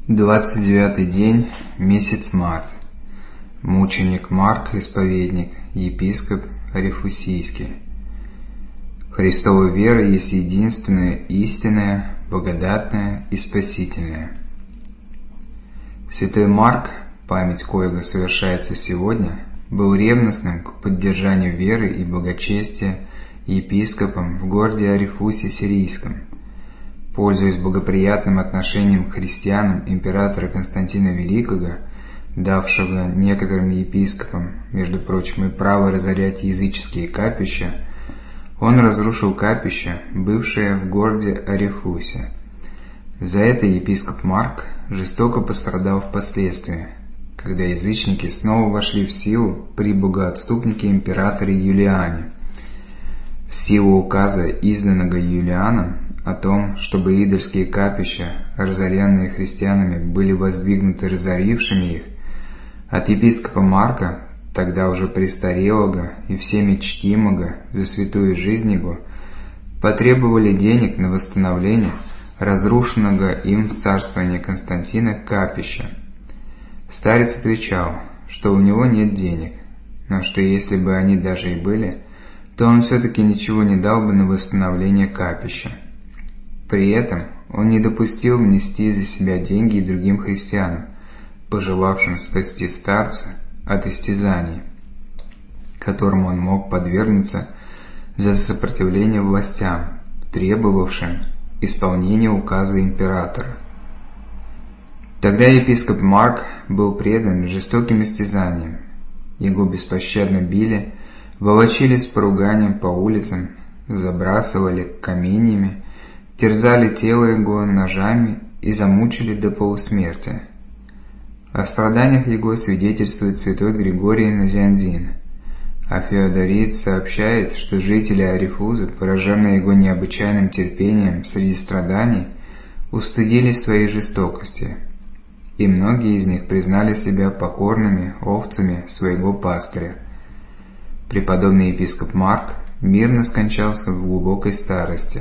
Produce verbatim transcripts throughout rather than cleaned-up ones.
Двадцать девятый день, месяц март. Мученик Марк, исповедник, епископ Арефусийский. Христова вера есть единственная, истинная, благодатная и спасительная. Святой Марк, память коего совершается сегодня, был ревностным к поддержанию веры и благочестия епископом в городе Арефусе Сирийском. Пользуясь благоприятным отношением к христианам императора Константина Великого, давшего некоторым епископам, между прочим, и право разорять языческие капища, он разрушил капище, бывшее в городе Арефусе. За это епископ Марк жестоко пострадал впоследствии, когда язычники снова вошли в силу при богоотступнике императоре Юлиане. В силу указа, изданного Юлианом, о том, чтобы идольские капища, разоренные христианами, были воздвигнуты разорившими их, от епископа Марка, тогда уже престарелого и всеми чтимого за святую жизнь его, потребовали денег на восстановление разрушенного им в царствовании Константина капища. Старец отвечал, что у него нет денег, но что если бы они даже и были, то он все-таки ничего не дал бы на восстановление капища. При этом он не допустил внести за себя деньги и другим христианам, пожелавшим спасти старца от истязаний, которым он мог подвергнуться за сопротивление властям, требовавшим исполнения указа императора. Тогда епископ Марк был предан жестоким истязаниям. Его беспощадно били, волочили с поруганием по улицам, забрасывали каменьями, терзали тело его ножами и замучили до полусмерти. О страданиях его свидетельствует святой Григорий Назианзин, а Феодорит сообщает, что жители Арефузы, пораженные его необычайным терпением среди страданий, устыдились своей жестокости, и многие из них признали себя покорными овцами своего пастыря. Преподобный епископ Марк мирно скончался в глубокой старости.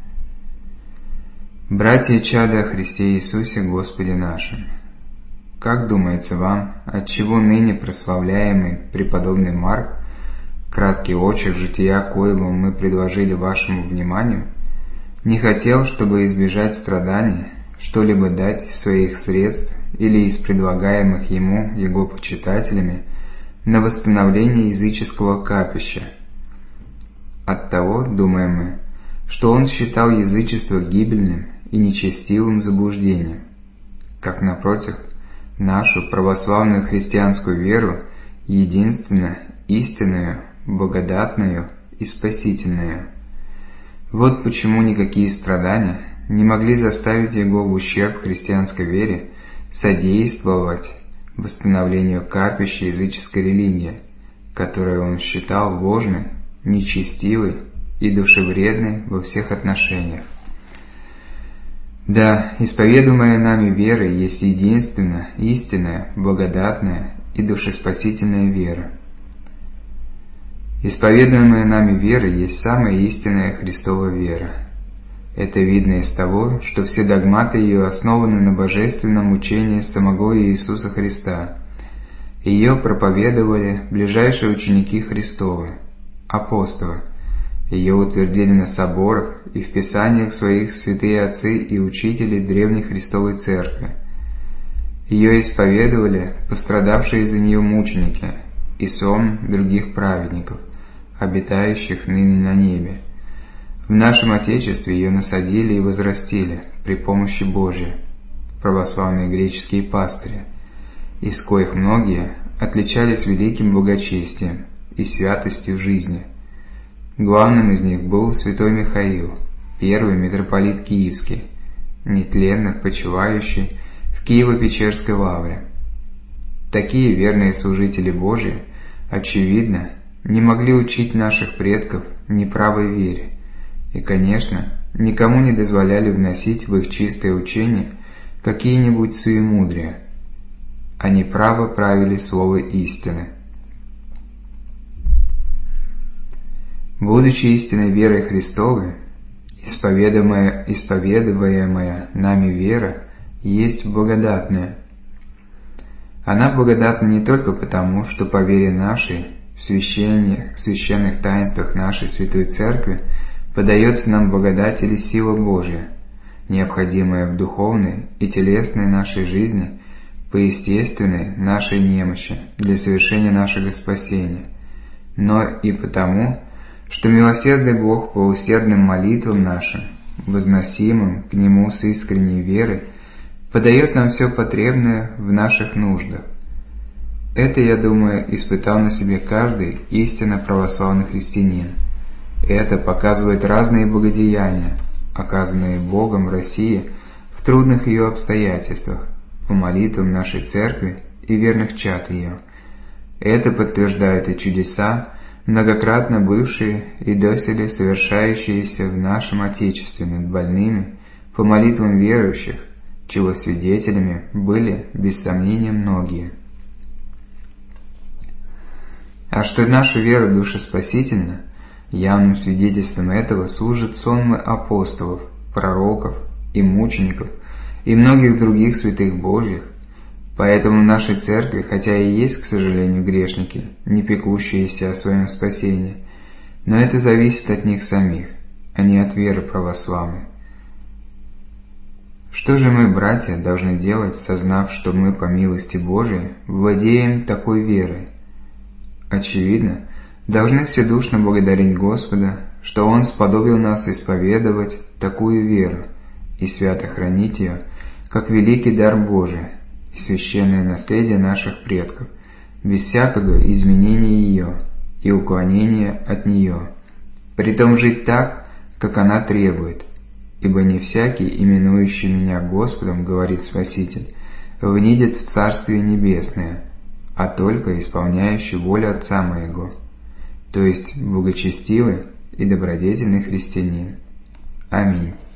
Братья и чада о Христе Иисусе Господе нашим, как думается вам, отчего ныне прославляемый преподобный Марк, краткий очерк жития коего мы предложили вашему вниманию, не хотел, чтобы избежать страданий, что-либо дать из своих средств или из предлагаемых ему его почитателями на восстановление языческого капища? Оттого, думаем мы, что он считал язычество гибельным и нечестивым заблуждением, как, напротив, нашу православную христианскую веру единственно истинную, благодатную и спасительную. Вот почему никакие страдания не могли заставить его в ущерб христианской вере содействовать восстановлению капища языческой религии, которую он считал ложной, нечестивой и душевредной во всех отношениях. Да, исповедуемая нами вера есть единственная, истинная, благодатная и душеспасительная вера. Исповедуемая нами вера есть самая истинная Христова вера. Это видно из того, что все догматы ее основаны на божественном учении самого Иисуса Христа. Ее проповедовали ближайшие ученики Христовы, апостолы. Ее утвердили на соборах и в писаниях своих святые отцы и учители древней Христовой Церкви. Ее исповедовали пострадавшие за нее мученики и сон других праведников, обитающих ныне на небе. В нашем Отечестве ее насадили и возрастили при помощи Божией православные греческие пастыри, из коих многие отличались великим благочестием и святостью жизни. Главным из них был святой Михаил, первый митрополит Киевский, нетленно почивающий в Киево-Печерской лавре. Такие верные служители Божии, очевидно, не могли учить наших предков неправой вере и, конечно, никому не дозволяли вносить в их чистое учение какие-нибудь суемудрия. Они право правили слово истины. Будучи истинной верой Христовой, исповедуемая, исповедуемая нами вера есть благодатная. Она благодатна не только потому, что по вере нашей в священных, в священных таинствах нашей Святой Церкви подается нам благодать или сила Божия, необходимая в духовной и телесной нашей жизни по естественной нашей немощи для совершения нашего спасения, но и потому, что милосердный Бог по усердным молитвам нашим, возносимым к Нему с искренней верой, подает нам все потребное в наших нуждах. Это, я думаю, испытал на себе каждый истинно православный христианин. Это показывает разные благодеяния, оказанные Богом России в трудных ее обстоятельствах, по молитвам нашей Церкви и верных чад ее. Это подтверждает и чудеса, многократно бывшие и доселе совершающиеся в нашем Отечестве над больными по молитвам верующих, чего свидетелями были, без сомнения, многие. А что наша вера душеспасительна, явным свидетельством этого служат сонмы апостолов, пророков и мучеников и многих других святых Божьих. Поэтому в нашей церкви, хотя и есть, к сожалению, грешники, не пекущиеся о своем спасении, но это зависит от них самих, а не от веры православной. Что же мы, братья, должны делать, сознав, что мы, по милости Божией, владеем такой верой? Очевидно, должны вседушно благодарить Господа, что Он сподобил нас исповедовать такую веру и свято хранить ее, как великий дар Божий и священное наследие наших предков, без всякого изменения ее и уклонения от нее, притом жить так, как она требует. Ибо не всякий, именующий меня Господом, говорит Спаситель, внидет в Царствие Небесное, а только исполняющий волю Отца моего, то есть благочестивый и добродетельный христианин. Аминь.